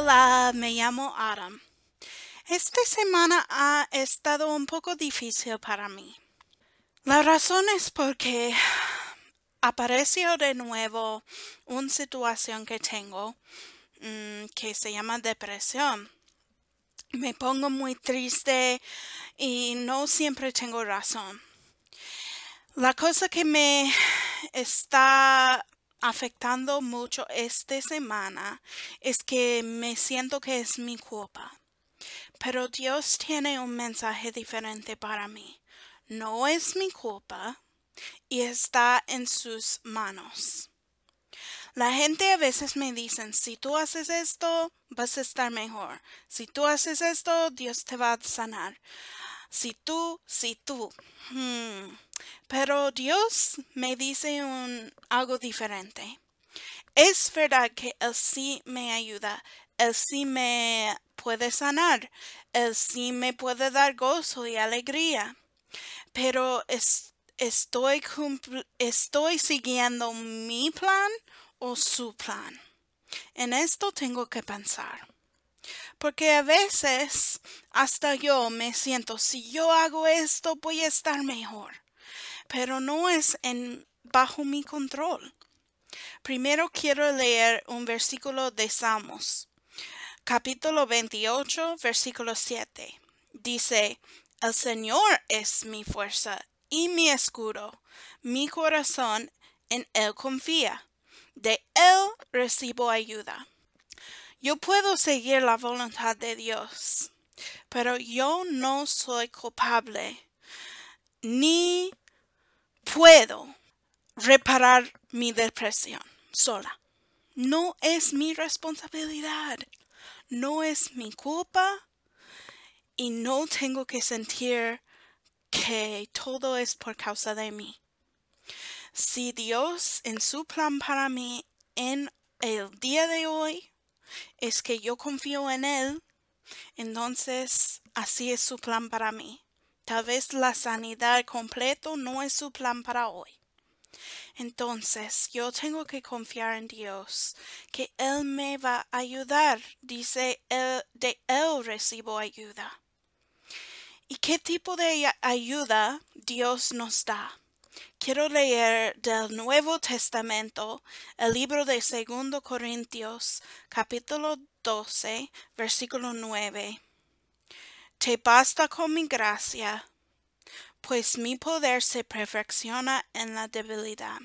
Hola, me llamo Adam. Esta semana ha estado un poco difícil para mí. La razón es porque apareció de nuevo una situación que tengo que se llama depresión. Me pongo muy triste y no siempre tengo razón. La cosa que me está afectando mucho esta semana es que me siento que es mi culpa. Pero Dios tiene un mensaje diferente para mí. No es mi culpa y está en sus manos. La gente a veces me dice, si tú haces esto, vas a estar mejor. Si tú haces esto, Dios te va a sanar. Si tú. Pero Dios me dice algo diferente. Es verdad que Él sí me ayuda, Él sí me puede sanar, Él sí me puede dar gozo y alegría, pero estoy siguiendo mi plan o su plan. En esto tengo que pensar, porque a veces hasta yo me siento, si yo hago esto voy a estar mejor, pero no es bajo mi control. Primero quiero leer un versículo de Salmos, capítulo 28, versículo 7. Dice, el Señor es mi fuerza y mi escudo, mi corazón en Él confía, de Él recibo ayuda. Yo puedo seguir la voluntad de Dios, pero yo no soy culpable, ni puedo reparar mi depresión sola. No es mi responsabilidad, no es mi culpa y no tengo que sentir que todo es por causa de mí. Si Dios en su plan para mí en el día de hoy es que yo confío en Él, entonces así es su plan para mí. Tal vez la sanidad completa no es su plan para hoy. Entonces yo tengo que confiar en Dios, que Él me va a ayudar. Dice, de Él recibo ayuda. ¿Y qué tipo de ayuda Dios nos da? Quiero leer del Nuevo Testamento el libro de 2 Corintios, capítulo 12, versículo 9. Te basta con mi gracia, pues mi poder se perfecciona en la debilidad.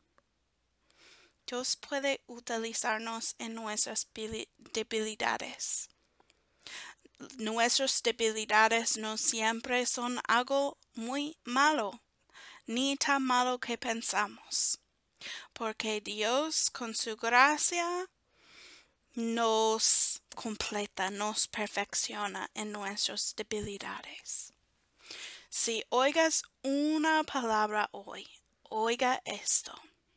Dios puede utilizarnos en nuestras debilidades. Nuestras debilidades no siempre son algo muy malo, ni tan malo que pensamos, porque Dios con su gracia nos completa, nos perfecciona en nuestras debilidades. Si oigas una palabra hoy, oiga esto.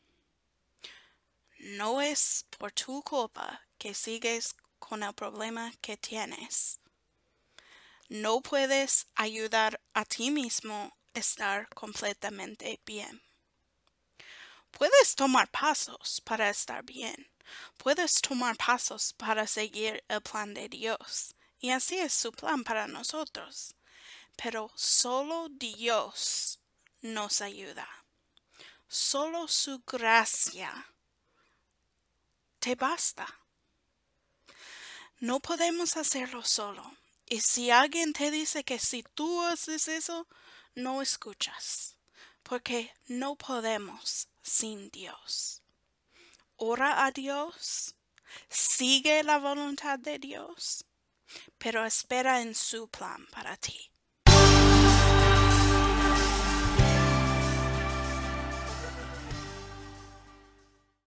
No es por tu culpa que sigues con el problema que tienes. No puedes ayudar a ti mismo a estar completamente bien. Puedes tomar pasos para estar bien. Puedes tomar pasos para seguir el plan de Dios. Y así es su plan para nosotros. Pero solo Dios nos ayuda. Solo su gracia te basta. No podemos hacerlo solo. Y si alguien te dice que si tú haces eso, no escuchas. Porque no podemos sin Dios. Ora a Dios, sigue la voluntad de Dios, pero espera en su plan para ti.